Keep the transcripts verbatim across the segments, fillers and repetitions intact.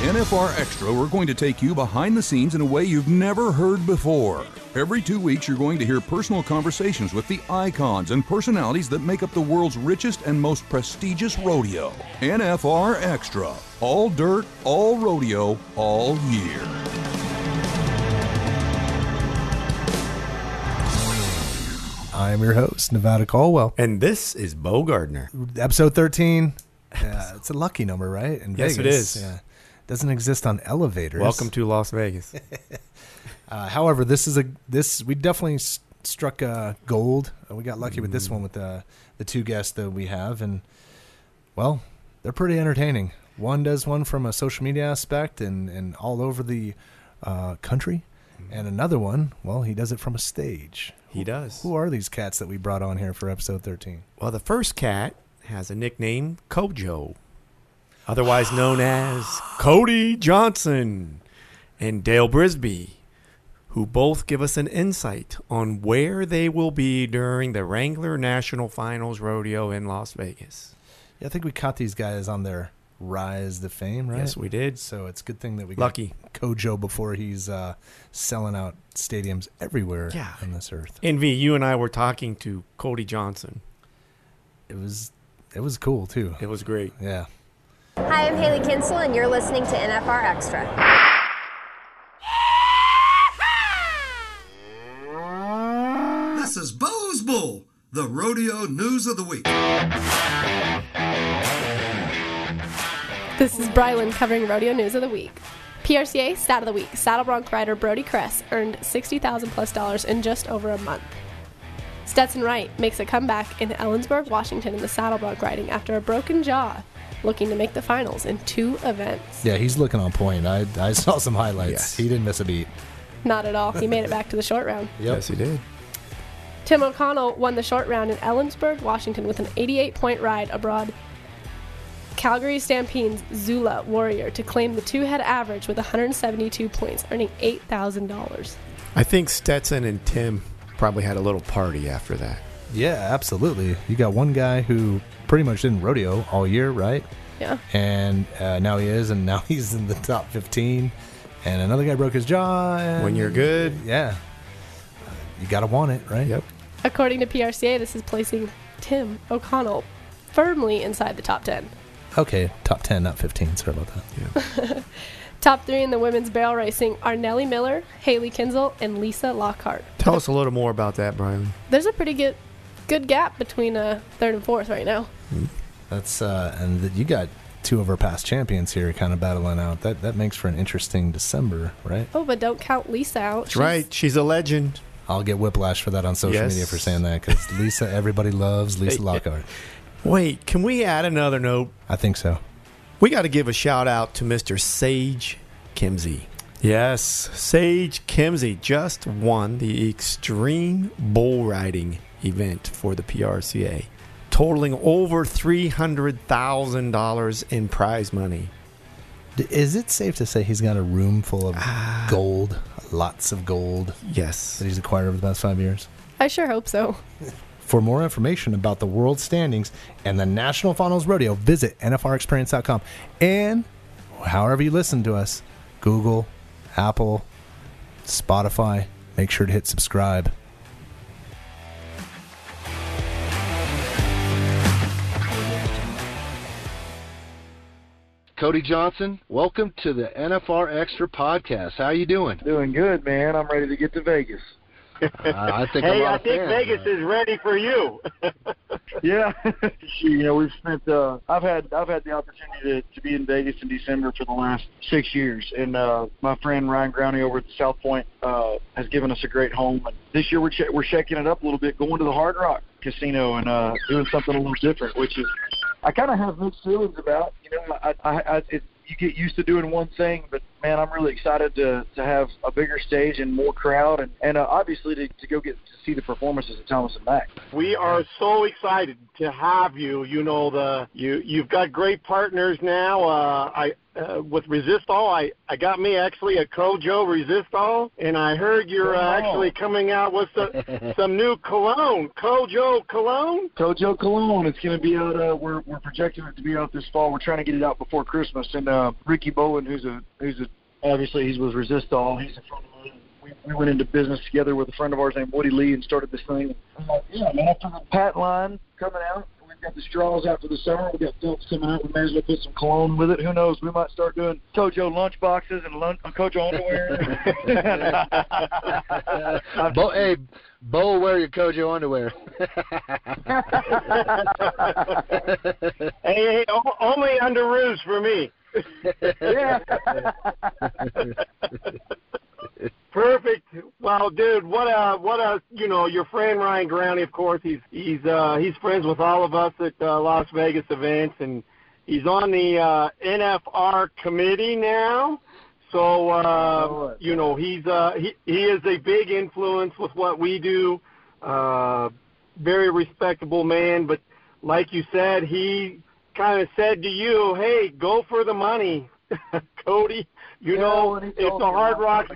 N F R Extra, we're going to take you behind the scenes in a way you've never heard before. Every two weeks, you're going to hear personal conversations with the icons and personalities that make up the world's richest and most prestigious rodeo. N F R Extra. All dirt, all rodeo, all year. I'm your host, Nevada Caldwell. And this is Bo Gardner. Episode thirteen. Yeah, it's a lucky number, right? In yes, Vegas. it is. Yeah. Doesn't exist on elevators. Welcome to Las Vegas. uh, however, this is a this we definitely st- struck uh, gold. Uh, we got lucky mm. with this one with the the two guests that we have, and well, they're pretty entertaining. One does one from a social media aspect and and all over the uh, country, mm. and another one, well, he does it from a stage. He does. Who are these cats that we brought on here for episode thirteen? Well, the first cat has a nickname, Kojo, otherwise known as Cody Johnson and Dale Brisby, who both give us an insight on where they will be during the Wrangler National Finals Rodeo in Las Vegas. Yeah, I think we caught these guys on their rise to fame, right? Yes, we did. So it's a good thing that we Lucky. got Kojo before he's uh, selling out stadiums everywhere yeah. on this earth. Envy, you and I were talking to Cody Johnson. It was it was cool, too. It was great. Yeah. Hi, I'm Haley Kinsel, and you're listening to N F R Extra. This is Bo's Bull, the rodeo news of the week. This is Brylan covering rodeo news of the week. P R C A stat of the week: saddle bronc rider Brody Kress earned sixty thousand plus dollars in just over a month. Stetson Wright makes a comeback in Ellensburg, Washington in the saddle bronc riding after a broken jaw, looking to make the finals in two events. Yeah, he's looking on point. I I saw some highlights. Yes. He didn't miss a beat. Not at all. He made it back to the short round. Yep. Yes, he did. Tim O'Connell won the short round in Ellensburg, Washington with an eighty-eight point ride abroad Calgary Stampede's Zula Warrior to claim the two-head average with one hundred seventy-two points, earning eight thousand dollars. I think Stetson and Tim probably had a little party after that. Yeah, absolutely. You got one guy who pretty much didn't rodeo all year, right? Yeah. And uh, now he is, and now he's in the top fifteen. And another guy broke his jaw. And When you're good. Yeah. You got to want it, right? Yep. According to P R C A, this is placing Tim O'Connell firmly inside the top ten. Okay, top ten, not fifteen. Sorry about that. Yeah. Top three in the women's barrel racing are Nellie Miller, Haley Kinsel, and Lisa Lockhart. Tell us a little more about that, Brian. There's a pretty good good gap between uh, third and fourth right now. That's uh, and the, you got two of our past champions here kind of battling out. That that makes for an interesting December, right? Oh, but don't count Lisa out. That's right. She's a legend. I'll get whiplash for that on social Yes. media for saying that because Lisa, everybody loves Lisa Lockhart. Wait, can we add another note? I think so. We got to give a shout out to Mister Sage Kimsey. Yes, Sage Kimsey just won the Extreme Bull Riding event for the P R C A, totaling over three hundred thousand dollars in prize money. D- Is it safe to say he's got a room full of Uh, gold, lots of gold Yes. that he's acquired over the past five years? I sure hope so. For more information about the world standings and the National Finals Rodeo, visit N F R experience dot com. And however you listen to us, Google, Apple, Spotify, make sure to hit subscribe. Cody Johnson, welcome to the N F R Extra podcast. How you doing? Doing good, man. I'm ready to get to Vegas. Uh, I think hey, a lot I of think fans, Vegas man. is ready for you. yeah, you know, we've spent. Uh, I've had I've had the opportunity to, to be in Vegas in December for the last six years, and uh, my friend Ryan Growney over at the South Point uh, has given us a great home. And this year we're ch- we're shaking it up a little bit, going to the Hard Rock Casino and uh, doing something a little different, which is I kind of have mixed feelings about. You know, I, I, I it, you get used to doing one thing, but man, I'm really excited to to have a bigger stage and more crowd, and and uh, obviously to, to go get to see the performances of Thomas and Mack. We are so excited to have you. You know, the you you've got great partners now. Uh, I uh, with Resistol, I I got me actually a Kojo Resistol, and I heard you're uh, actually coming out with some, some new cologne, Kojo cologne. Kojo cologne. It's going to be out. Uh, we're we're projecting it to be out this fall. We're trying to get it out before Christmas. And uh, Ricky Bowen, who's a who's a obviously he's with Resistol. He's a friend of mine. We, we went into business together with a friend of ours named Woody Lee and started this thing. Uh, yeah, man. After the patent line coming out. Got the straws out for the summer. We got Phelps coming out. We may as well put some cologne with it. Who knows? We might start doing Kojo lunch boxes and lunch, uh, Kojo underwear. Bo, hey, Bo will wear your Kojo underwear. hey, hey, only underoos for me. Yeah. Perfect. Well, dude, what a what a you know your friend Ryan Growney, of course, he's he's uh, he's friends with all of us at uh, Las Vegas events, and he's on the uh, N F R committee now. So uh, you know he's uh, he he is a big influence with what we do. Uh, very respectable man, but like you said, he kind of said to you, "Hey, go for the money, Cody. You yeah, know it's a Hard Rock."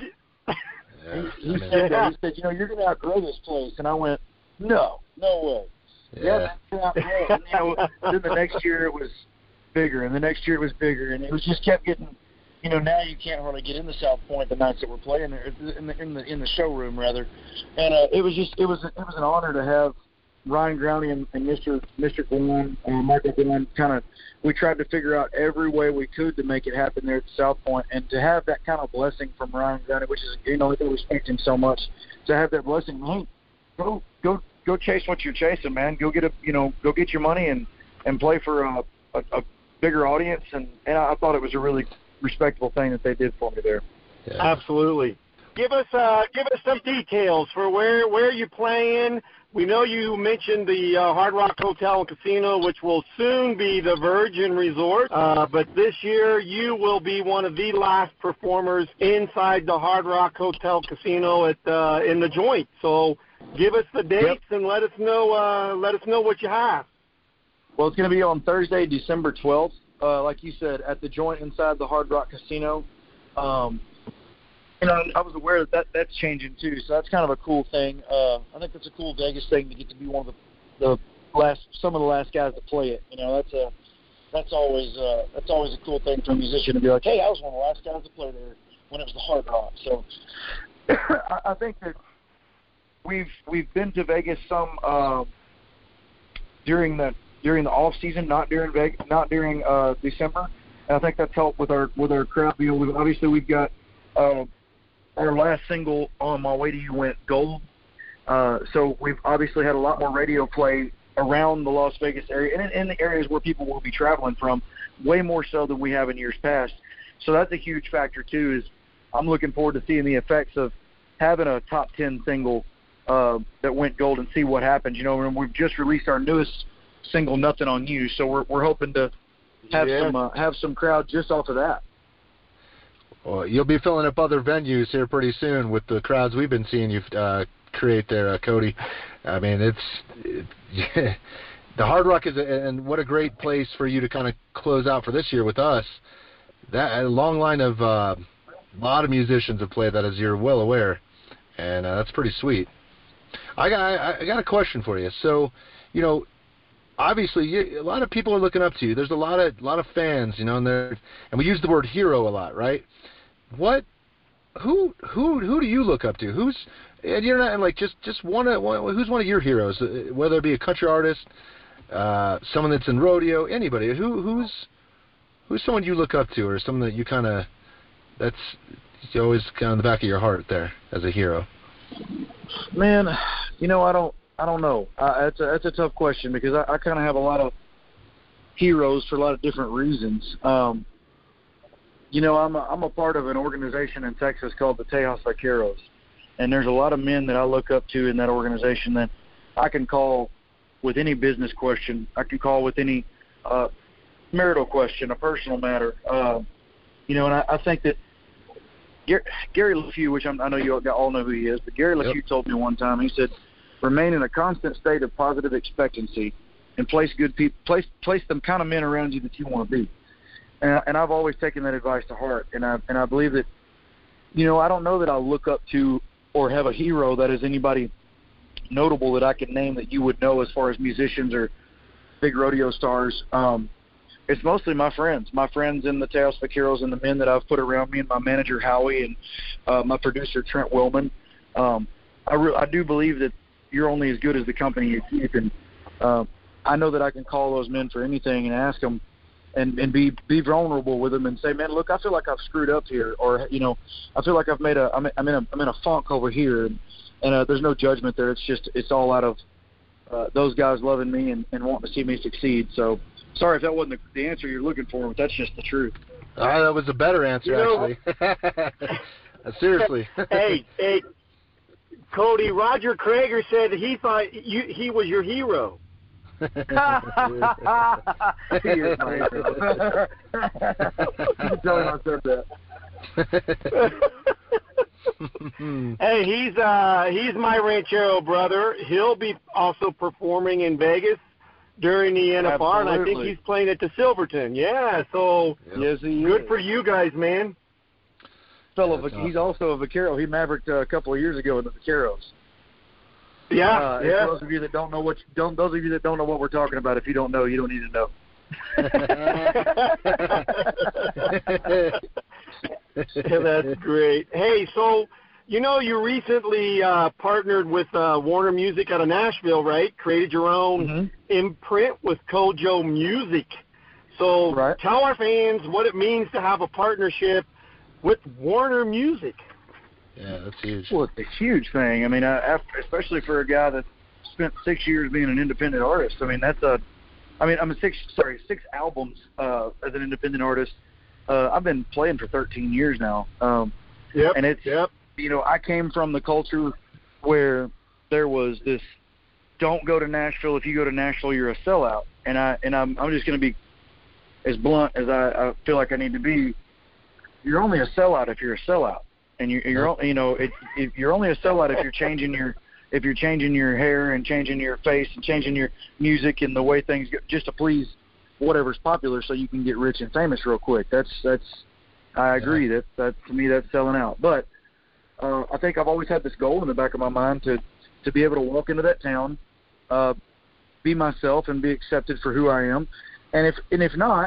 Yeah, he, he said that. He said, you know, you're going to outgrow this place. And I went, no, no way. Yeah. yeah and, you know, then the next year it was bigger, and the next year it was bigger, and it was just kept getting, you know, now you can't hardly get into South Point the nights that we're playing there, in the in the, in the showroom, rather. And uh, it was just, it was it was an honor to have Ryan Growney and, and Mister Mister Glenn, uh, Michael Glenn, kind of, we tried to figure out every way we could to make it happen there at South Point, and to have that kind of blessing from Ryan Growney, which is, you know, I respect him so much, to have that blessing. Hey, go go go chase what you're chasing, man. Go get a, you know, go get your money and and play for a, a, a bigger audience, and and I thought it was a really respectable thing that they did for me there. Yeah. Absolutely. Give us uh, give us some details for where where you're playing. We know you mentioned the uh, Hard Rock Hotel and Casino, which will soon be the Virgin Resort. Uh, but this year, you will be one of the last performers inside the Hard Rock Hotel Casino at uh, in the Joint. So, give us the dates yep. and let us know. Uh, let us know what you have. Well, it's going to be on Thursday, December twelfth. Uh, like you said, at the Joint inside the Hard Rock Casino. Um, You know, I was aware that, that that's changing too, so that's kind of a cool thing. Uh, I think that's a cool Vegas thing to get to be one of the, the last, some of the last guys to play it. You know, that's a that's always uh, that's always a cool thing for a musician to be like, hey, I was one of the last guys to play there when it was the Hard Rock. So I, I think that we've we've been to Vegas some uh, during the during the off season, not during Vegas, not during uh, December. And I think that's helped with our with our crowd. You know, we've, obviously we've got. Uh, Our last single, On My Way to You, went gold. Uh, so we've obviously had a lot more radio play around the Las Vegas area and in, in the areas where people will be traveling from, way more so than we have in years past. So that's a huge factor, too, is I'm looking forward to seeing the effects of having a top ten single uh, that went gold and see what happens. You know, and we've just released our newest single, Nothing on You, so we're we're hoping to have yeah. some uh, have some crowd just off of that. Well, you'll be filling up other venues here pretty soon with the crowds we've been seeing you uh, create there, uh, Cody. I mean, it's it, yeah, the Hard Rock is, a, and what a great place for you to kind of close out for this year with us. That a long line of a uh, lot of musicians have played that, as you're well aware, and uh, that's pretty sweet. I got I, I got a question for you. So, you know, obviously, you, a lot of people are looking up to you. There's a lot of lot of fans, you know, and they're, and we use the word hero a lot, right? What, who, who, who do you look up to? Who's, and you're not like just just one of one, who's one of your heroes? Whether it be a country artist, uh, someone that's in rodeo, anybody. Who who's who's someone you look up to, or someone that you kind of that's always kind of in the back of your heart there as a hero? Man, you know, I don't. I don't know. Uh, that's a that's a tough question because I, I kind of have a lot of heroes for a lot of different reasons. Um, you know, I'm a, I'm a part of an organization in Texas called the Tejas Vaqueros, and there's a lot of men that I look up to in that organization that I can call with any business question. I can call with any uh, marital question, a personal matter. Uh, You know, and I, I think that Gary, Gary LeFew, which I'm, I know you all know who he is, but Gary LeFew yep. told me one time, he said, remain in a constant state of positive expectancy and place good people, place place them kind of men around you that you want to be. And, and I've always taken that advice to heart, and I and I believe that, you know, I don't know that I'll look up to or have a hero that is anybody notable that I can name that you would know as far as musicians or big rodeo stars. Um, it's mostly my friends, my friends in the Taos Vaqueros and the men that I've put around me, and my manager Howie and uh, my producer Trent Willman. Um, I re- I do believe that you're only as good as the company you keep, and uh, I know that I can call those men for anything and ask them. And, and be be vulnerable with them and say, man, look, I feel like I've screwed up here, or you know, I feel like I've made a I'm, I'm in a I'm in a funk over here, and, and uh, there's no judgment there. It's just it's all out of uh, those guys loving me and, and wanting to see me succeed. So sorry if that wasn't the, the answer you're looking for, but that's just the truth. Uh, that was a better answer, you know, actually. Seriously. hey, hey, Cody. Roger Krager said he thought you he was your hero. He is my hero. You can tell him I said that. Hey, he's uh he's my ranchero brother. He'll be also performing in Vegas during the N F R, Absolutely. And I think he's playing at the Silverton. Yeah, so yes, he good is. for you guys, man. Fellow, awesome. He's also a vaquero. He mavericked uh, a couple of years ago in the Vaqueros. Yeah, uh, yeah. For those of you that don't know what you don't, those of you that don't know what we're talking about, if you don't know, you don't need to know. That's great. Hey, so you know you recently uh, partnered with uh, Warner Music out of Nashville, right? Created your own mm-hmm. imprint with Kojo Music. So right. tell our fans what it means to have a partnership with Warner Music. Yeah, that's huge. Well, it's a huge thing. I mean, uh, after, especially for a guy that spent six years being an independent artist. I mean, that's a, I mean, I'm a six, sorry, six albums uh, as an independent artist. Uh, I've been playing for thirteen years now. Um, yep. And it's, yep. you know, I came from the culture where there was this, don't go to Nashville. If you go to Nashville, you're a sellout. And I, and I'm, I'm just going to be as blunt as I, I feel like I need to be. You're only a sellout if you're a sellout. And you, you're, you know, it, it, you're only a sellout if you're changing your, if you're changing your hair and changing your face and changing your music and the way things go, just to please whatever's popular, so you can get rich and famous real quick. That's that's, I agree that that to me that's selling out. But uh, I think I've always had this goal in the back of my mind to to be able to walk into that town, uh, be myself and be accepted for who I am, and if and if not.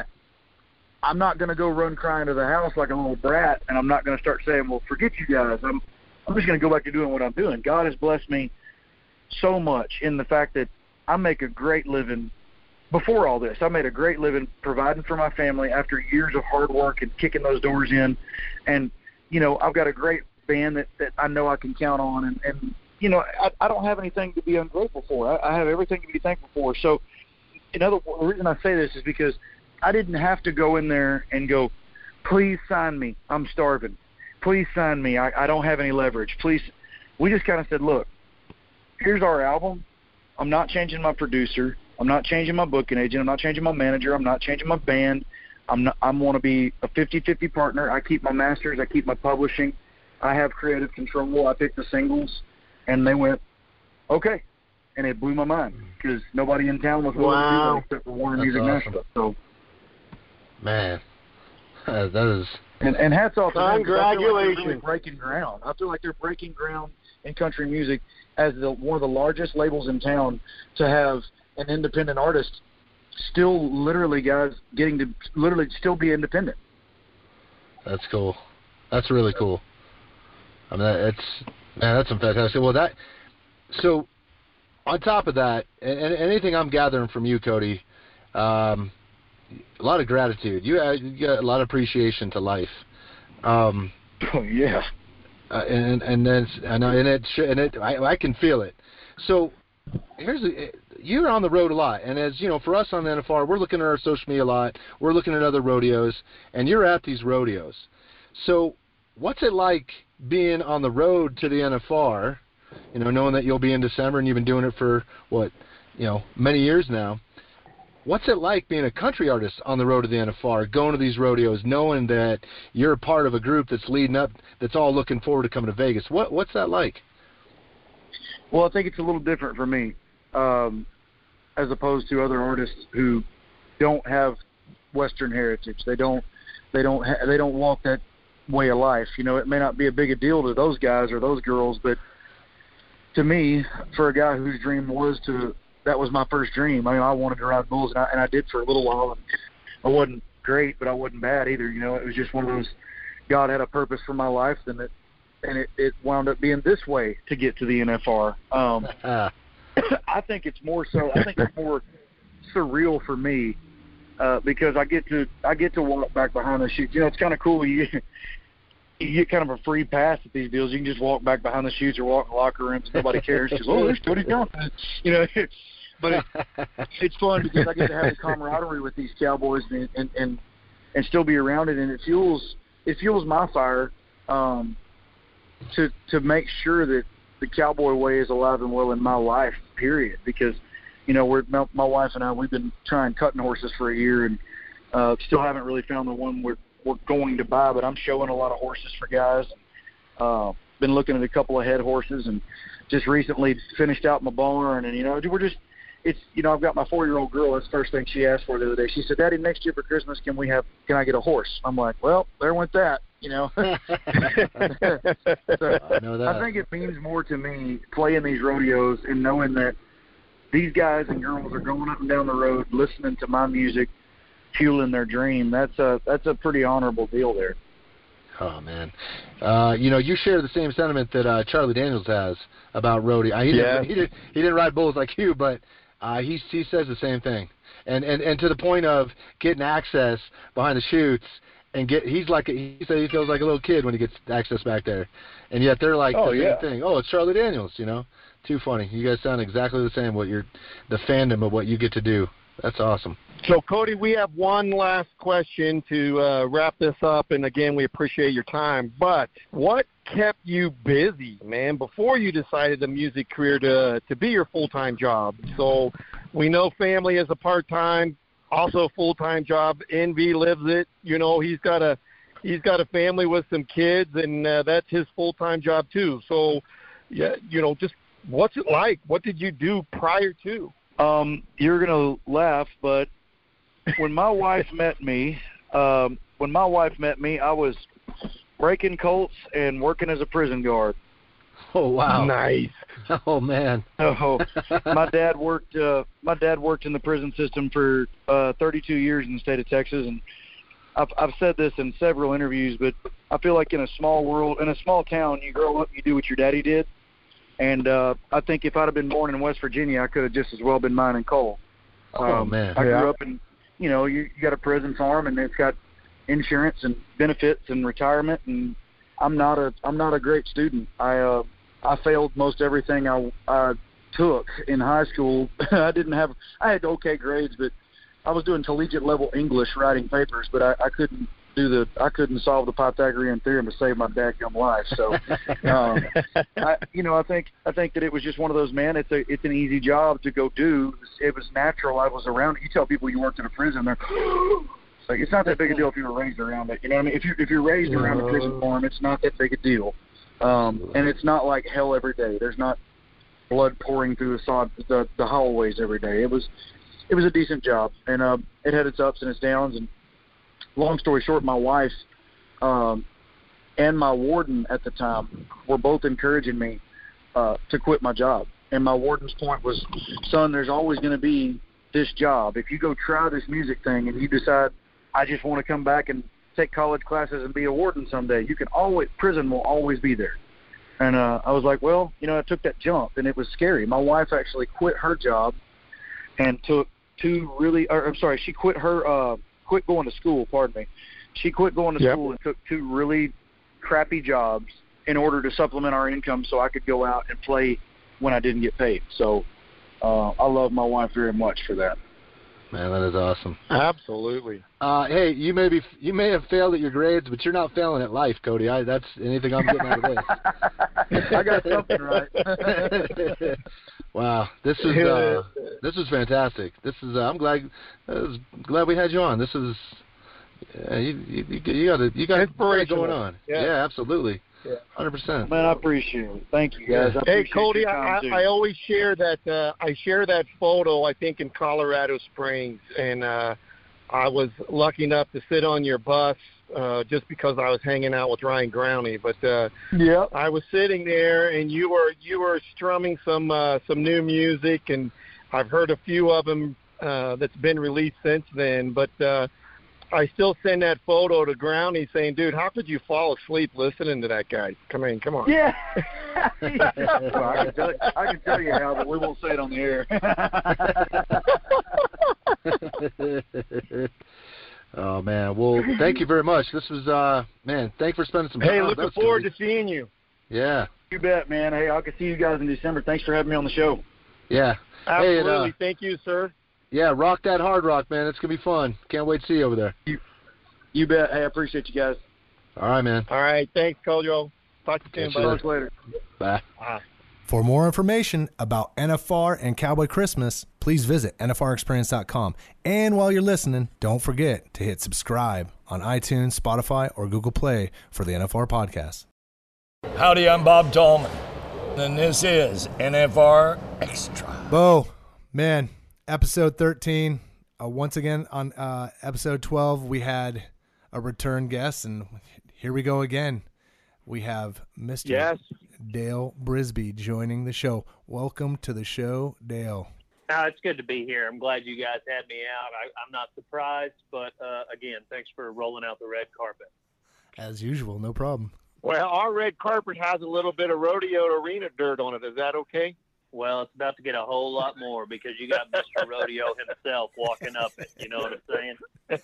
I'm not going to go run crying to the house like a little brat, and I'm not going to start saying, well, forget you guys. I'm I'm just going to go back to doing what I'm doing. God has blessed me so much in the fact that I make a great living. Before all this, I made a great living providing for my family after years of hard work and kicking those doors in. And, you know, I've got a great band that, that I know I can count on. And, and you know, I, I don't have anything to be ungrateful for. I, I have everything to be thankful for. So, in other words, the reason I say this is because I didn't have to go in there and go, please sign me. I'm starving. Please sign me. I, I don't have any leverage. Please. We just kind of said, look, here's our album. I'm not changing my producer. I'm not changing my booking agent. I'm not changing my manager. I'm not changing my band. I'm not, I want to be a fifty-fifty partner. I keep my masters. I keep my publishing. I have creative control. I pick the singles. And they went, okay. And it blew my mind because nobody in town was willing wow. to do that except for Warner That's Music awesome. Nashville. So. Man, uh, that is. And, and hats off to them. Congratulations. I feel like they're really breaking ground. I feel like they're breaking ground in country music as the, one of the largest labels in town to have an independent artist still literally, guys, getting to literally still be independent. That's cool. That's really cool. I mean, it's, man, that's some fantastic. Well, that, so on top of that, and, and anything I'm gathering from you, Cody, um, a lot of gratitude. You, uh, you got a lot of appreciation to life. Um, oh yeah. Uh, and and then and and it and it I, I can feel it. So here's the, you're on the road a lot, and as you know, for us on the N F R, we're looking at our social media a lot. We're looking at other rodeos, and you're at these rodeos. So what's it like being on the road to the N F R? You know, knowing that you'll be in December, and you've been doing it for what, you know, many years now. what's it like being a country artist on the road to the N F R, going to these rodeos, knowing that you're a part of a group that's leading up, that's all looking forward to coming to Vegas? What What's that like? Well, I think it's a little different for me, um, as opposed to other artists who don't have Western heritage. They don't, they don't, ha- they don't walk that way of life. You know, it may not be a big a deal to those guys or those girls, but to me, for a guy whose dream was to, that was my first dream. I mean, I wanted to ride bulls, and I, and I did for a little while. And I wasn't great, but I wasn't bad either. You know, it was just one of those, God had a purpose for my life, and it, and it, it wound up being this way to get to the N F R. Um, I think it's more so, I think it's more surreal for me uh, because I get to, I get to walk back behind the chutes. You know, it's kind of cool. You you get kind of a free pass at these deals. You can just walk back behind the chutes or walk in the locker rooms and nobody cares. Because, oh, there's Cody Johnson. You know, but it, it's fun because I get to have the camaraderie with these Cowboys and, and, and, and still be around it. And it fuels, it fuels my fire um, to, to make sure that the Cowboy way is alive and well in my life, period. Because, you know, we're, my, my wife and I, we've been trying cutting horses for a year and uh, still haven't really found the one we're, we're going to buy, but I'm showing a lot of horses for guys. Uh, been looking at a couple of head horses and just recently finished out my barn. And, you know, we're just, it's, you know, I've got my four-year-old girl. That's the first thing she asked for the other day. She said, Daddy, next year for Christmas, can we have, can I get a horse? I'm like, well, there went that, you know. so, I, know that. I think it means more to me playing these rodeos and knowing that these guys and girls are going up and down the road listening to my music, fueling their dream. That's a that's a pretty honorable deal there. Oh man, uh, you know, you share the same sentiment that uh, Charlie Daniels has about rodeo. He yeah. didn't he didn't he didn't ride bulls like you, but uh, he he says the same thing. And and and to the point of getting access behind the chutes and get he's like a, he said he feels like a little kid when he gets access back there, and yet they're like oh, the yeah. same thing. Oh, it's Charlie Daniels, you know. Too funny. You guys sound exactly the same. What you're the fandom of what you get to do. That's awesome. So, Cody, we have one last question to uh, wrap this up, and again, we appreciate your time. But what kept you busy, man, before you decided the music career to to be your full-time job? So we know family is a part-time, also a full-time job. Envy lives it. You know, he's got a he's got a family with some kids, and uh, that's his full-time job too. So, yeah, you know, just what's it like? What did you do prior to? Um, you're gonna laugh, but when my wife met me, um, when my wife met me, I was breaking colts and working as a prison guard. Oh wow! Nice. Oh man. Oh, my dad worked. Uh, my dad worked in the prison system for uh, thirty-two years in the state of Texas, and I've, I've said this in several interviews, but I feel like in a small world, in a small town, you grow up, you do what your daddy did. And uh, I think if I'd have been born in West Virginia, I could have just as well been mining coal. Um, oh, man. I yeah. grew up in, you know, you, you got a prison farm, and it's got insurance and benefits and retirement. And I'm not a I'm not a great student. I uh, I failed most everything I, I took in high school. I didn't have I had okay grades, but I was doing collegiate level English writing papers, but I, I couldn't do the I couldn't solve the Pythagorean theorem to save my dadgum life. So, um, I, you know, I think I think that it was just one of those, man. It's a it's an easy job to go do. It was natural. I was around it. You tell people you worked in a prison, they're like, it's not that big a deal if you were raised around it. You know what I mean? If you if you're raised around a prison farm, it's not that big a deal. Um, and it's not like hell every day. There's not blood pouring through the sod the, the hallways every day. It was it was a decent job, and uh, it had its ups and its downs. And long story short, my wife um, and my warden at the time were both encouraging me uh, to quit my job. And my warden's point was, son, there's always going to be this job. If you go try this music thing and you decide, I just want to come back and take college classes and be a warden someday, you can always, prison will always be there. And uh, I was like, well, you know, I took that jump, and it was scary. My wife actually quit her job and took two really, or I'm sorry, she quit her, uh, quit going to school, pardon me. She quit going to yep. school and took two really crappy jobs in order to supplement our income so I could go out and play when I didn't get paid. So uh, I love my wife very much for that. Man, that is awesome. Absolutely. Uh, hey, you may be you may have failed at your grades, but you're not failing at life, Cody. I, that's anything I'm getting out of this. I got something right. Wow, this is uh, this is fantastic. This is uh, I'm glad uh, glad we had you on. This is uh, you, you, you got it. You got it going on. Yeah, yeah absolutely. Yeah. one hundred percent. Man, I appreciate it. Thank you, guys. I hey, Cody, I, I always share that. Uh, I share that photo. I think in Colorado Springs, and uh, I was lucky enough to sit on your bus uh, just because I was hanging out with Ryan Growney. But uh, yeah, I was sitting there, and you were you were strumming some uh, some new music, and I've heard a few of them uh, that's been released since then. But uh, I still send that photo to Growney saying, dude, how could you fall asleep listening to that guy? Come in, come on. Yeah. well, I, can tell, I can tell you how, but we won't say it on the air. Oh, man. Well, thank you very much. This was, uh, man, thanks for spending some time. Hey, looking forward to seeing you. Yeah. You bet, man. Hey, I can see you guys in December. Thanks for having me on the show. Yeah. Absolutely. Hey, and, uh, thank you, sir. Yeah, rock that hard rock, man. It's going to be fun. Can't wait to see you over there. You, you bet. Hey, I appreciate you guys. All right, man. All right. Thanks, Kojo. Talk to you soon. Talk later. Bye. Bye. For more information about N F R and Cowboy Christmas, please visit N F R experience dot com. And while you're listening, don't forget to hit subscribe on iTunes, Spotify, or Google Play for the N F R podcast. Howdy, I'm Bob Tallman, and this is N F R Extra. Bo, man. Episode thirteen. Uh, once again, on uh, episode twelve, we had a return guest, and here we go again. We have Mister Yes. Dale Brisby joining the show. Welcome to the show, Dale. Uh, it's good to be here. I'm glad you guys had me out. I, I'm not surprised, but uh, again, thanks for rolling out the red carpet. As usual, no problem. Well, our red carpet has a little bit of rodeo arena dirt on it. Is that okay? Well, it's about to get a whole lot more because you got Mister Rodeo himself walking up it. You know what I'm saying?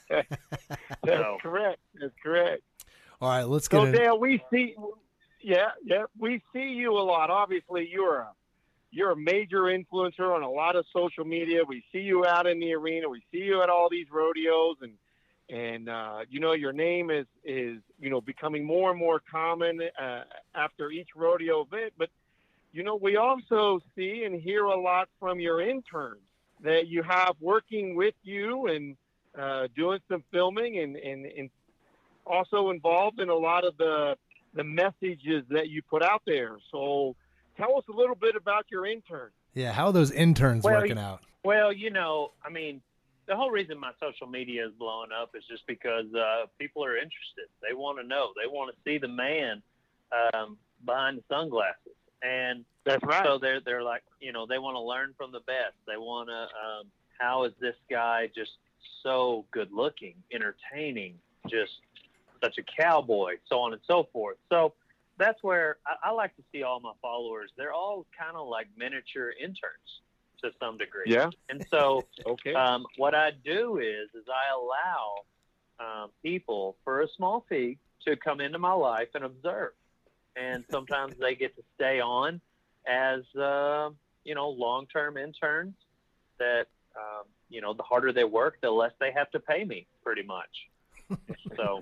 That's so. correct. That's correct. All right, let's get so, in. Dale, we see, yeah, yeah, we see you a lot. Obviously, you're a you're a major influencer on a lot of social media. We see you out in the arena. We see you at all these rodeos, and and uh, you know your name is is you know becoming more and more common uh, after each rodeo event. But you know, we also see and hear a lot from your interns that you have working with you and uh, doing some filming and, and, and also involved in a lot of the the messages that you put out there. So tell us a little bit about your interns. Yeah, how are those interns well, working out? Well, you know, I mean, the whole reason my social media is blowing up is just because uh, people are interested. They want to know. They want to see the man um, behind the sunglasses. And that's right. So they're they're like, you know, they want to learn from the best. They want to, um, how is this guy just so good looking, entertaining, just such a cowboy, so on and so forth. So that's where I, I like to see all my followers. They're all kind of like miniature interns to some degree. Yeah. And so okay. um, what I do is is I allow um, people for a small fee to come into my life and observe. And sometimes they get to stay on as, uh, you know, long-term interns that, um, you know, the harder they work, the less they have to pay me, pretty much. So,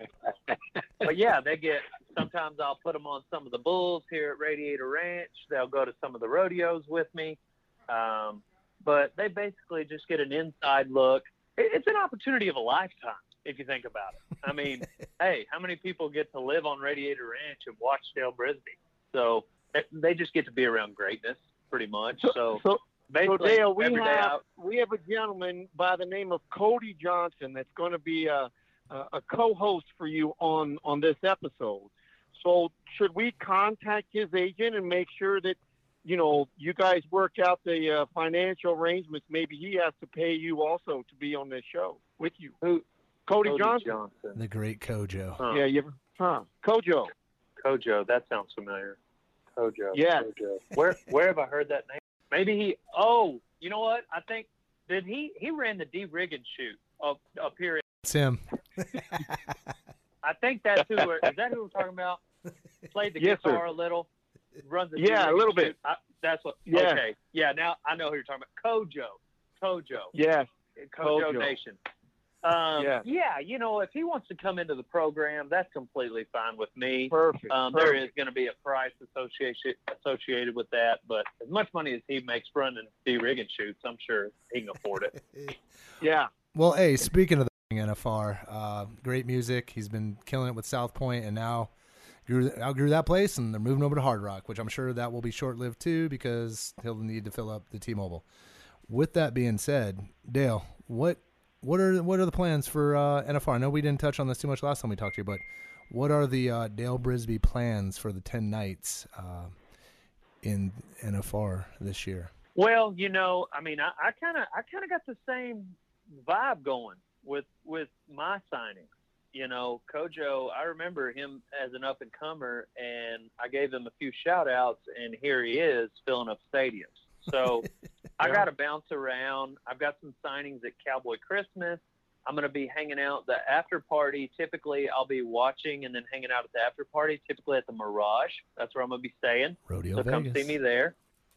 but yeah, they get, sometimes I'll put them on some of the bulls here at Radiator Ranch. They'll go to some of the rodeos with me. Um, but they basically just get an inside look. It's an opportunity of a lifetime, if you think about it. I mean, hey, how many people get to live on Radiator Ranch and watch Dale Brisby? So they just get to be around greatness, pretty much. So, so, so basically, Dale, we every day have out, we have a gentleman by the name of Cody Johnson that's going to be a, a, a co-host for you on on this episode. So, should we contact his agent and make sure that you know you guys work out the uh, financial arrangements? Maybe he has to pay you also to be on this show with you. Who? Cody, Cody Johnson. Johnson. The great Kojo. Huh. Yeah, you ever, huh? Kojo. Kojo, that sounds familiar. Kojo. Yeah. Kojo. Where where have I heard that name? Maybe he. Oh, you know what? I think did he he ran the D Riggin shoot up up here. In, It's him. I think that's who. We're, is that who we're talking about? Played the Yes, guitar sir. a little. Runs the Yeah, a little bit. I, that's what. Yeah. Okay. Yeah. Now I know who you're talking about. Kojo. Kojo. Yes. Kojo, Kojo. Nation. Um, Yeah. yeah, you know, if he wants to come into the program, that's completely fine with me. Perfect. Um, there is perfect. going to be a price associated associated with that, but as much money as he makes running de-rigging shoots, I'm sure he can afford it. Yeah. Well, hey, speaking of the N F R, uh, great music. He's been killing it with South Point, and now grew, outgrew that place, and they're moving over to Hard Rock, which I'm sure that will be short-lived too because he'll need to fill up the T-Mobile. With that being said, Dale, what what are what are the plans for uh, N F R? I know we didn't touch on this too much last time we talked to you, but what are the uh, Dale Brisby plans for the ten nights uh, in N F R this year? Well, you know, I mean, I kind of I kind of got the same vibe going with with my signing. You know, Kojo, I remember him as an up and comer, and I gave him a few shout outs, and here he is filling up stadiums. So I got to bounce around. I've got some signings at Cowboy Christmas. I'm going to be hanging out the after party. Typically, I'll be watching and then hanging out at the after party, typically at the Mirage. That's where I'm going to be staying. Rodeo so Vegas. come see me there.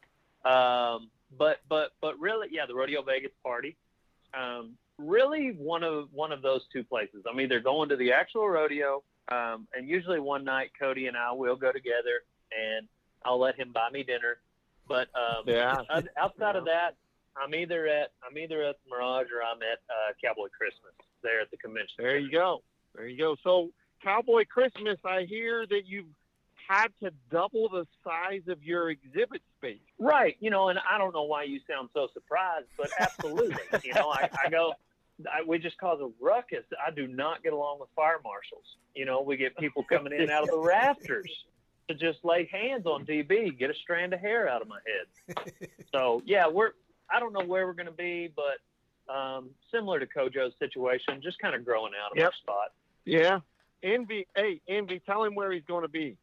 Um, but but but really, yeah, the Rodeo Vegas party. Um, really, one of one of those two places. I'm either going to the actual rodeo, um, and usually one night Cody and I will go together, and I'll let him buy me dinner. But um, Yeah. outside of that, I'm either at I'm either at Mirage or I'm at uh, Cowboy Christmas there at the convention. There you go. There you go. So Cowboy Christmas, I hear that you've had to double the size of your exhibit space. Right. You know, and I don't know why you sound so surprised, but absolutely. you know, I, I go, I, we just cause a ruckus. I do not get along with fire marshals. You know, we get people coming in out of the rafters to just lay hands on D B, get a strand of hair out of my head. So, yeah, we're, I don't know where we're going to be, but um, similar to Kojo's situation, just kind of growing out of Yep. our spot. Yeah. Envy, hey, Envy, tell him where he's going to be.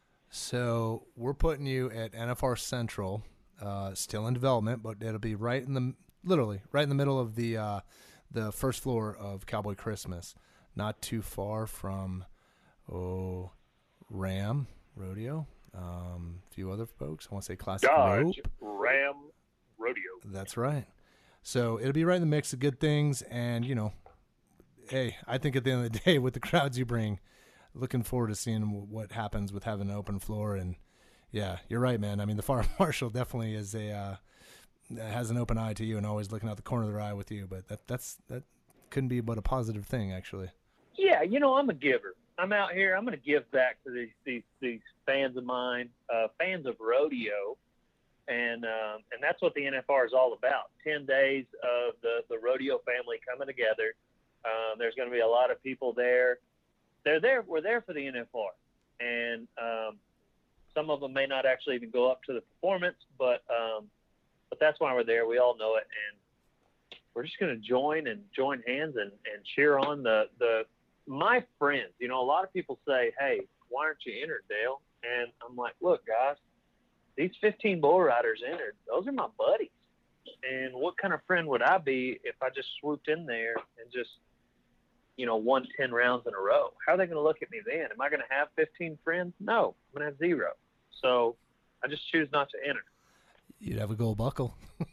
So we're putting you at N F R Central, uh, still in development, but it'll be right in the literally right in the middle of the uh, the first floor of Cowboy Christmas, not too far from oh Ram Rodeo, um, a few other folks. I want to say Classic Rope. Dodge Ram Rodeo. That's right. So it'll be right in the mix of good things, and you know, hey, I think at the end of the day, with the crowds you bring, looking forward to seeing what happens with having an open floor. And yeah, you're right, man. I mean, the fire marshal definitely is a uh, has an open eye to you and always looking out the corner of their eye with you. But that that's that couldn't be but a positive thing, actually. Yeah, you know, I'm a giver. I'm out here. I'm going to give back to these these, these fans of mine, uh, fans of rodeo, and um, and that's what the N F R is all about. Ten days of the the rodeo family coming together. Um, there's going to be a lot of people there. They're there. We're there for the N F R, and um, some of them may not actually even go up to the performance, but um, but that's why we're there. We all know it, and we're just going to join and join hands and, and cheer on the the my friends. You know, a lot of people say, "Hey, why aren't you entered, Dale?" And I'm like, "Look, guys, these fifteen bull riders entered. Those are my buddies. And what kind of friend would I be if I just swooped in there and just, you know, won ten rounds in a row? How are they going to look at me then? Am I going to have fifteen friends? No, I'm going to have zero. So I just choose not to enter." You'd have a gold buckle.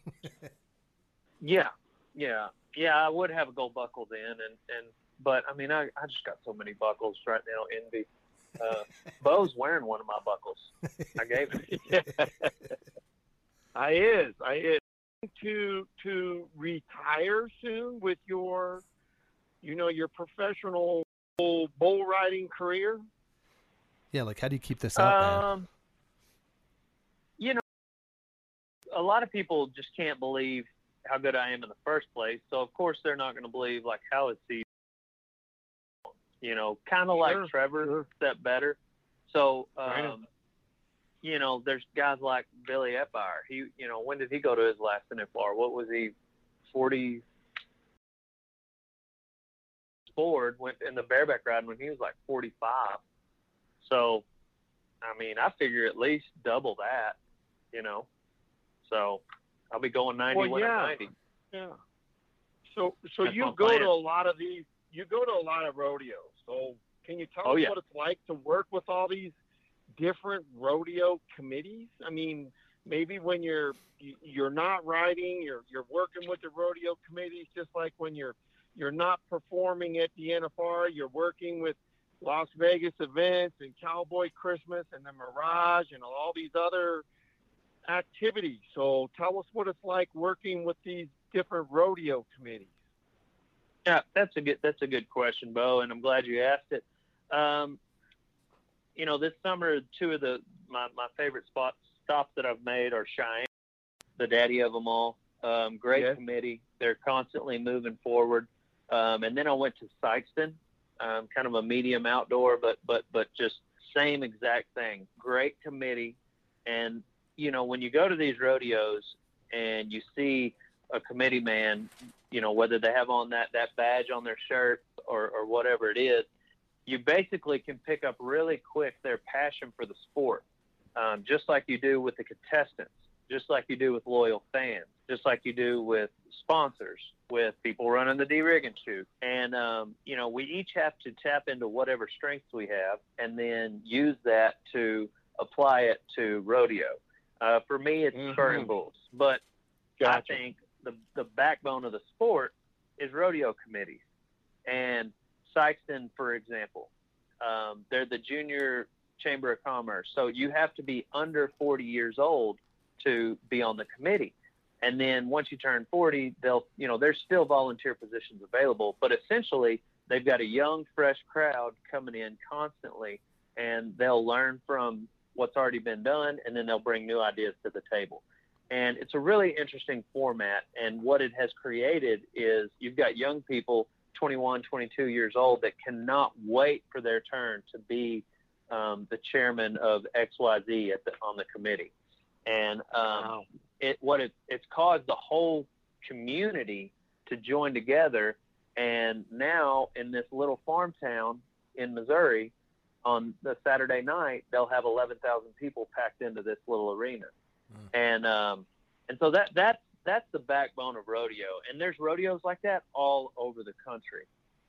Yeah, yeah, yeah. I would have a gold buckle then, and and but I mean, I, I just got so many buckles right now. Envy. Uh, Bo's wearing one of my buckles. I gave it. I is. I is. To to retire soon with your, you know, your professional bull riding career? Yeah, like how do you keep this up, man? Um, you know, a lot of people just can't believe how good I am in the first place. So of course they're not going to believe like how is he. You know, kind of Sure, like Trevor, sure. except better. So, Right. um, you know, there's guys like Billy Epire. He, you know, when did he go to his last N F R? What was he, forty? Ford went in the bareback riding when he was like forty-five. So, I mean, I figure at least double that, you know. So, I'll be going ninety Well, when yeah. I'm ninety. Yeah. So so That's you my go plan. to a lot of these. You go to a lot of rodeos. So can you tell Oh, us yeah. what it's like to work with all these different rodeo committees? I mean, maybe when you're you're not riding, you're you're working with the rodeo committees, just like when you're you're not performing at the N F R. You're working with Las Vegas events and Cowboy Christmas and the Mirage and all these other activities. So tell us what it's like working with these different rodeo committees. Yeah, that's a good that's a good question, Bo, and I'm glad you asked it. Um, you know, this summer, two of the my, my favorite spots stops that I've made are Cheyenne, the daddy of them all. Um, great Yes. committee. They're constantly moving forward. Um, and then I went to Sykeston, um, kind of a medium outdoor, but but but just same exact thing. Great committee. And, you know, when you go to these rodeos and you see a committee man, you know, whether they have on that, that badge on their shirt or, or whatever it is, you basically can pick up really quick their passion for the sport, um, just like you do with the contestants, just like you do with loyal fans, just like you do with sponsors, with people running the D-Rig and Shoot. And, um, you know, we each have to tap into whatever strengths we have and then use that to apply it to rodeo. Uh, for me, it's Mhm. skirting bulls. But Gotcha. I think the, the backbone of the sport is rodeo committees. And Sykeston, for example, um, they're the junior chamber of commerce. So you have to be under forty years old to be on the committee. And then once you turn forty, they'll, you know, there's still volunteer positions available, but essentially they've got a young, fresh crowd coming in constantly, and they'll learn from what's already been done, and then they'll bring new ideas to the table. And it's a really interesting format. And what it has created is you've got young people, twenty-one, twenty-two years old, that cannot wait for their turn to be um, the chairman of X Y Z at the, on the committee. And um, Wow. it what it, it's caused the whole community to join together. And now in this little farm town in Missouri, on the Saturday night, they'll have eleven thousand people packed into this little arena. Mm. And um, and so that that's that's the backbone of rodeo. And there's rodeos like that all over the country.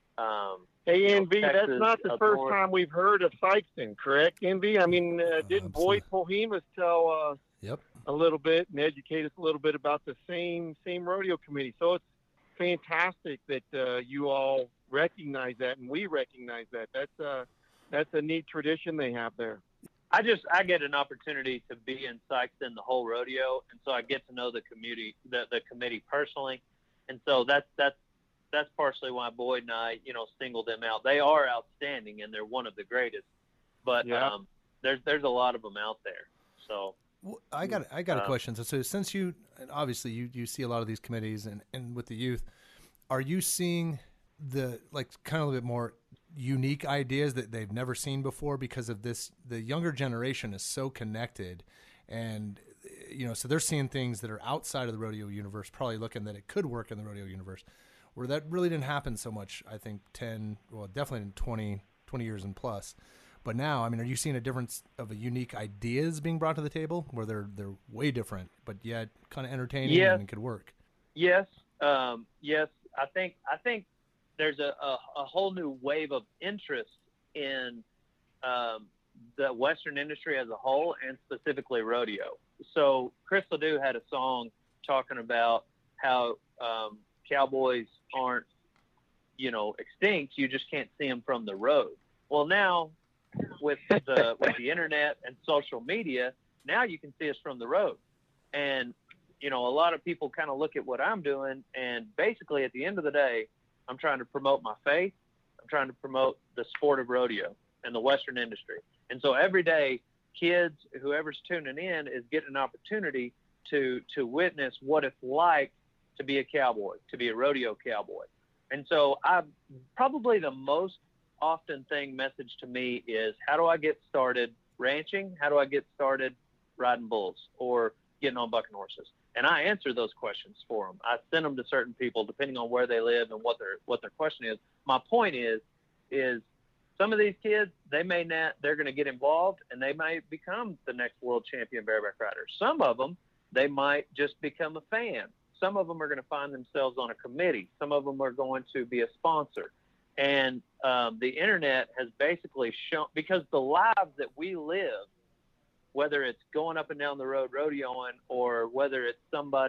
Um, Hey, you know, Envy, that's Texas, not the up first north. time we've heard of Sykeston, correct, Envy? I mean, uh, didn't Boyd Pohemus tell us Yep. a little bit and educate us a little bit about the same same rodeo committee? So it's fantastic that uh, you all recognize that, and we recognize that. That's uh, that's a neat tradition they have there. I just I get an opportunity to be in Sykeston the whole rodeo, and so I get to know the community, the, the committee personally, and so that's that's that's partially why Boyd and I, you know, singled them out. They are outstanding, and they're one of the greatest. But Yeah. um, there's there's a lot of them out there. So Well, I got I got a Uh, question. So, so since you and obviously you, you see a lot of these committees and, and with the youth, are you seeing the like kind of a little bit more unique ideas that they've never seen before because of this? The younger generation is so connected, and you know, so they're seeing things that are outside of the rodeo universe, probably looking that it could work in the rodeo universe, where that really didn't happen so much. I think ten, well, definitely in twenty, twenty years and plus. But now, I mean, are you seeing a difference of a unique ideas being brought to the table where they're they're way different, but yet kind of entertaining Yes. and could work? yes, um, yes, I think I think there's a, a, a whole new wave of interest in um, the Western industry as a whole, and specifically rodeo. So Chris Ledoux had a song talking about how um, cowboys aren't, you know, extinct. You just can't see them from the road. Well, now with the with the internet and social media, now you can see us from the road. And, you know, a lot of people kind of look at what I'm doing, and basically at the end of the day, I'm trying to promote my faith. I'm trying to promote the sport of rodeo and the Western industry. And so every day, kids, whoever's tuning in, is getting an opportunity to to witness what it's like to be a cowboy, to be a rodeo cowboy. And so I probably the most often thing message to me is, how do I get started ranching? How do I get started riding bulls or getting on bucking horses? And I answer those questions for them. I send them to certain people depending on where they live and what their what their question is. My point is, is some of these kids, they may not, they're going to get involved and they might become the next world champion bareback rider. Some of them, they might just become a fan. Some of them are going to find themselves on a committee. Some of them are going to be a sponsor. And um, the internet has basically shown, because the lives that we live, whether it's going up and down the road rodeoing or whether it's somebody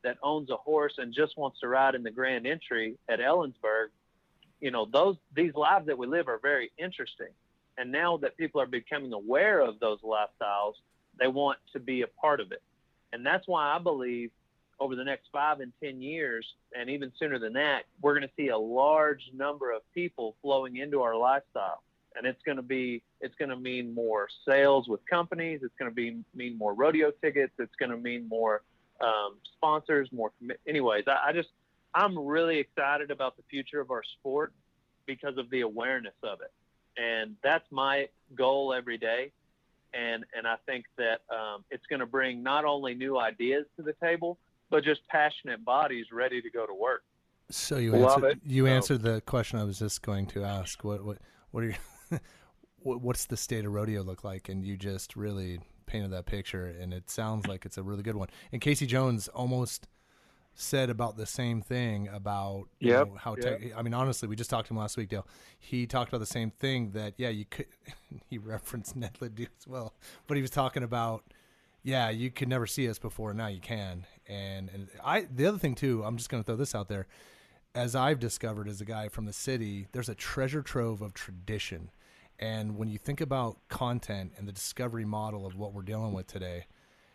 that owns a horse and just wants to ride in the Grand Entry at Ellensburg, you know, those these lives that we live are very interesting. And now that people are becoming aware of those lifestyles, they want to be a part of it. And that's why I believe over the next five and ten years, and even sooner than that, we're going to see a large number of people flowing into our lifestyle. And it's going to be, it's going to mean more sales with companies. It's going to be mean more rodeo tickets. It's going to mean more um, sponsors, more. Anyways, I, I just, I'm really excited about the future of our sport because of the awareness of it. And that's my goal every day. And, and I think that um, it's going to bring not only new ideas to the table, but just passionate bodies ready to go to work. So you Love answered, it. you So- answered the question I was just going to ask. What what what are your what, what's the state of rodeo look like? And you just really painted that picture, and it sounds like it's a really good one. And Casey Jones almost said about the same thing about you Yep, know, how yep. te- I mean, honestly, we just talked to him last week, Dale. He talked about the same thing that yeah, you could. He referenced Ned Ledoux as well, but he was talking about. Yeah, you could never see us before. Now you can. And, and I, the other thing too, I'm just going to throw this out there. As I've discovered as a guy from the city, there's a treasure trove of tradition. And when you think about content and the discovery model of what we're dealing with today,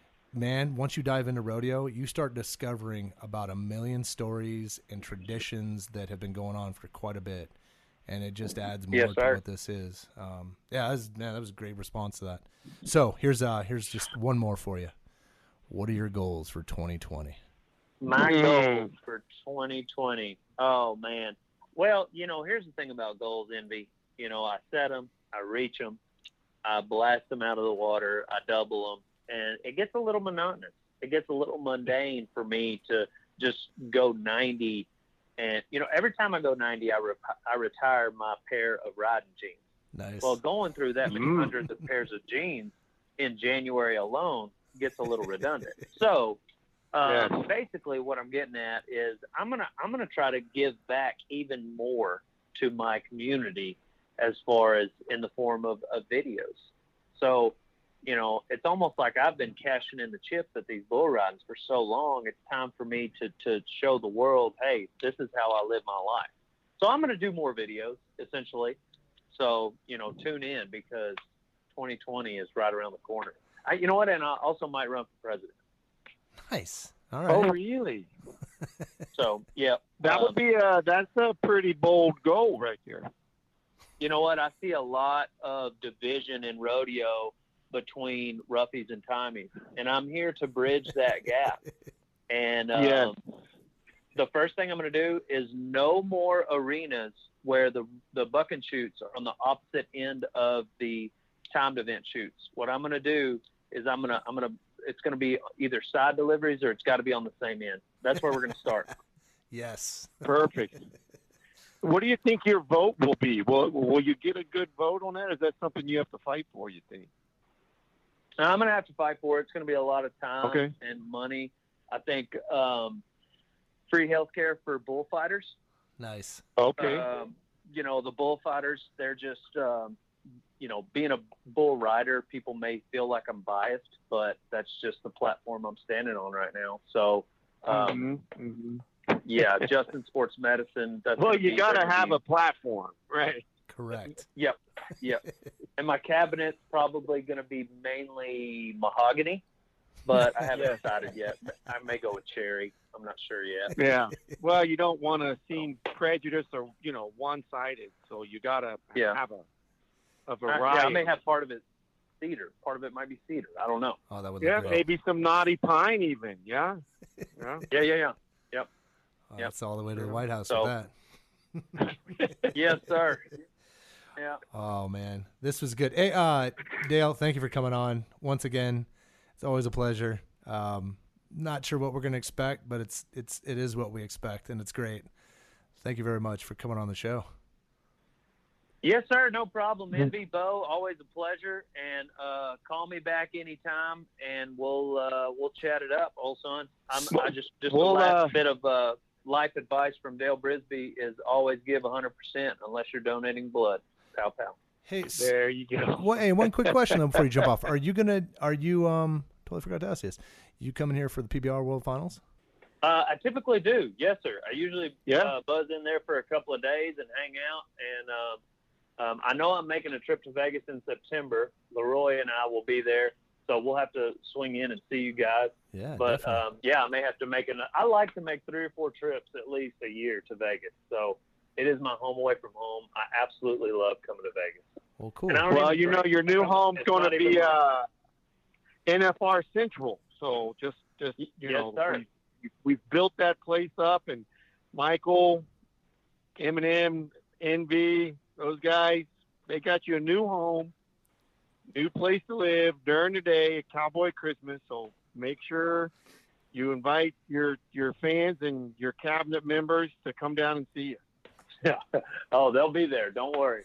man, once you dive into rodeo, you start discovering about a million stories and traditions that have been going on for quite a bit. And it just adds more Yes, to sir. what this is. Um, yeah, that was, man, that was a great response to that. So here's uh, here's just one more for you. What are your goals for twenty twenty? My Mm. goals for twenty twenty. Oh, man. Well, you know, here's the thing about goals, Envy. You know, I set them, I reach them, I blast them out of the water, I double them, and it gets a little monotonous. It gets a little mundane for me to just go ninety. And, you know, every time I go ninety, I, re- I retire my pair of riding jeans. Nice. Well, going through that many Mm. hundreds of pairs of jeans in January alone gets a little redundant. So, um, Yes. basically, what I'm getting at is I'm gonna I'm gonna try to give back even more to my community as far as in the form of, of videos. So, you know, it's almost like I've been cashing in the chips at these bull ridings for so long. It's time for me to to show the world, hey, this is how I live my life. So I'm going to do more videos, essentially. So, you know, tune in because twenty twenty is right around the corner. I, you know what? And I also might run for president. Nice. All Oh, right. really? So, yeah. That um, would be a that's a pretty bold goal right there. You know what? I see a lot of division in rodeo between roughies and timies, and I'm here to bridge that gap. And um, Yes. the first thing I'm going to do is no more arenas where the the buck and shoots are on the opposite end of the timed event shoots. What I'm going to do is I'm going to I'm going to it's going to be either side deliveries or it's got to be on the same end. That's where we're going to start. Yes. Perfect. What do you think your vote will be? Will will you get a good vote on that? Or is that something you have to fight for, you think? I'm going to have to fight for it. It's going to be a lot of time Okay. and money. I think um, free health care for bullfighters. Nice. Okay. Um, you know, the bullfighters, they're just, um, you know, being a bull rider, people may feel like I'm biased, but that's just the platform I'm standing on right now. So, um, Mhm, mhm. yeah, Justin Sports Medicine. That's Well, gonna you be- got they're to gonna have be- a platform, right? Correct. Yep, yep. And my cabinet's probably going to be mainly mahogany, but I haven't Yes. decided yet. I may go with cherry. I'm not sure yet. Yeah. Well, you don't want to seem prejudiced or you know one-sided, so you got to Yeah. have a a I, variety. yeah, I may have part of it cedar. Part of it might be cedar. I don't know. Oh, that would Yeah, look great. maybe some knotty pine even. Yeah. Yeah. Yeah, yeah, yeah. Yep. Oh, Yep. That's all the way to the White House So- with that. Yes, sir. Yeah. Oh man, this was good. Hey, uh, Dale, thank you for coming on once again. It's always a pleasure. Um, not sure what we're going to expect, but it's it's it is what we expect, and it's great. Thank you very much for coming on the show. Yes, sir. No problem. Envy, Bo, always a pleasure. And uh, call me back anytime, and we'll uh, we'll chat it up, old son. I'm, I just just We'll, the last uh, bit of uh, life advice from Dale Brisby is always give one hundred percent unless you're donating blood. Pow pow. Hey, s- There you go. Well, hey, one quick question though before you jump off. Are you gonna? Are you? Um, totally forgot to ask you this. You coming here for the P B R World Finals? Uh, I typically do. Yes, sir. I usually Yeah. uh, buzz in there for a couple of days and hang out. And um, um, I know I'm making a trip to Vegas in September. Leroy and I will be there, so we'll have to swing in and see you guys. Yeah, But definitely. um, yeah, I may have to make an. I like to make three or four trips at least a year to Vegas. So it is my home away from home. I absolutely love coming to Vegas. Well, cool. And I don't Well, even you know, drink. your new home's It's going to not even be mine. uh, N F R Central. So just, just you Yes, know, sir. we, we've built that place up, and Michael, Eminem, Envy, those guys, they got you a new home, new place to live during the day, a Cowboy Christmas. So make sure you invite your your fans and your cabinet members to come down and see you. Yeah. Oh, they'll be there. Don't worry.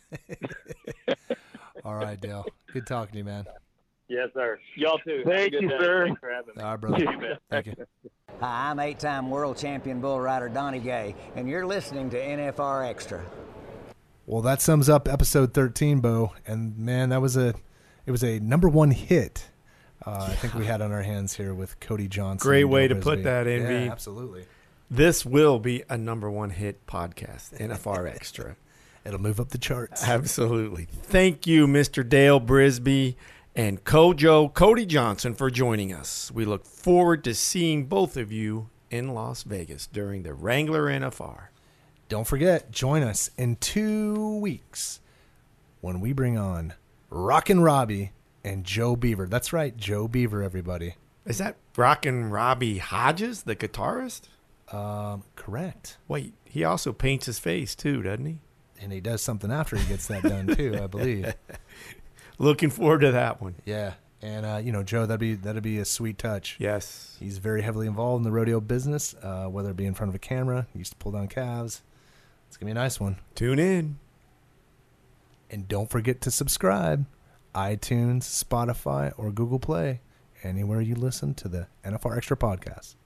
All right, Dale. Good talking to you, man. Yes, sir. Y'all too. Have a Thank good you, day. sir. Thanks for having me. All right, brother. You bet. Thank you. Hi, I'm eight-time world champion bull rider Donnie Gay, and you're listening to N F R Extra. Well, that sums up episode thirteen, Bo. And man, that was a, it was a number one hit. Uh, I think we had on our hands here with Cody Johnson. Great and way Dale to put Brisby. that, Envy. Yeah, absolutely. This will be a number one hit podcast, N F R Extra. It'll move up the charts. Absolutely. Thank you, Mister Dale Brisby and Kojo Cody Johnson for joining us. We look forward to seeing both of you in Las Vegas during the Wrangler N F R. Don't forget, join us in two weeks when we bring on Rockin' Robbie and Joe Beaver. That's right, Joe Beaver, everybody. Is that Rockin' Robbie Hodges, the guitarist? Um, correct. Wait, he also paints his face too, doesn't he? And he does something after he gets that done too, I believe. Looking forward to that one. Yeah, and uh, you know, Joe, that'd be that'd be a sweet touch. Yes, he's very heavily involved in the rodeo business, uh, whether it be in front of a camera. He used to pull down calves. It's gonna be a nice one. Tune in, and don't forget to subscribe. iTunes, Spotify, or Google Play, anywhere you listen to the N F R Extra podcast.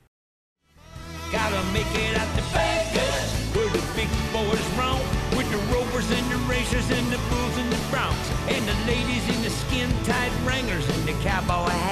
Gotta make it out to Vegas, where the big boys roam, with the rovers and the racers and the bulls and the broncs, and the ladies in the skin-tight wranglers and the cowboy